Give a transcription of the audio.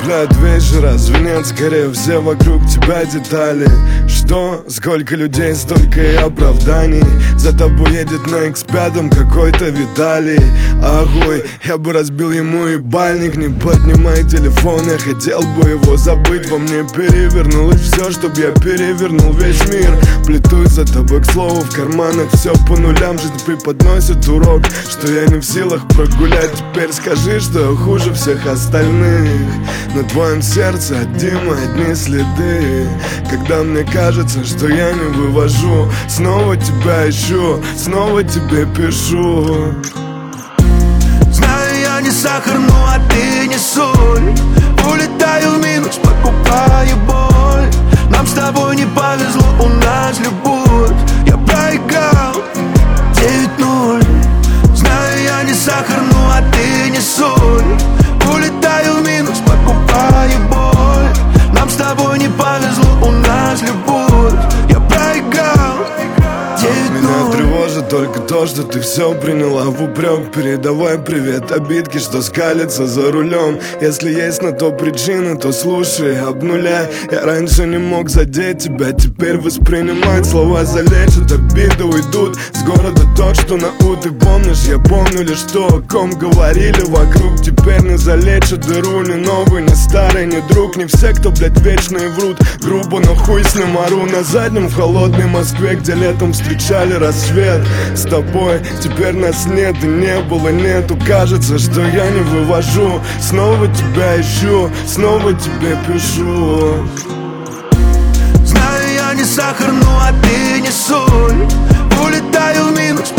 цепляют вечера, звенят скорее все вокруг тебя детали. Что? Сколько людей, столько и оправданий. За тобой едет на X5 какой-то Виталий. Огой, я бы разбил ему ебальник. Не поднимай телефон, я хотел бы его забыть. Во мне перевернулось все, чтоб я перевернул весь мир. Плетусь за тобой, к слову, в карманах все по нулям. Жизнь преподносит урок, что я не в силах прогулять. Теперь скажи, что я хуже всех остальных. На твоем сердце от Димы одни следы. Когда мне кажется, что я не вывожу, снова тебя ищу, снова тебе пишу. Знаю, я не сахар, ну а ты не соль. Улетаю в минус, покупаю боль. Нам с тобой не повезло, у нас любовь. Я проиграл 9-0. Знаю, я не сахар, ну а ты не соль. Улетаю в минус, покупаю боль. Нам с тобой не повезло, у нас любовь. Я проиграл 9-0. Меня тревожит только то, что ты все приняла в упрек. Передавай привет обидке, что скалится за рулем. Если есть на то причины, то слушай, обнуляй. Я раньше не мог задеть тебя, теперь воспринимать. Слова залечат, обиды уйдут с города тот, что на У. Ты помнишь, я помню лишь то, о ком говорили вокруг. Теперь не залечат дыру, ни новый, ни старый, ни друг. Не все, кто, блядь, вечно и врут. Грубо, но хуй с ним ору. На заднем в холодной Москве, где летом встречали рассвет. С тобой теперь нас нет и не было, нету. Кажется, что я не вывожу. Снова тебя ищу, снова тебе пишу. Знаю, я не сахар, ну а ты не соль. Улетаю в минус,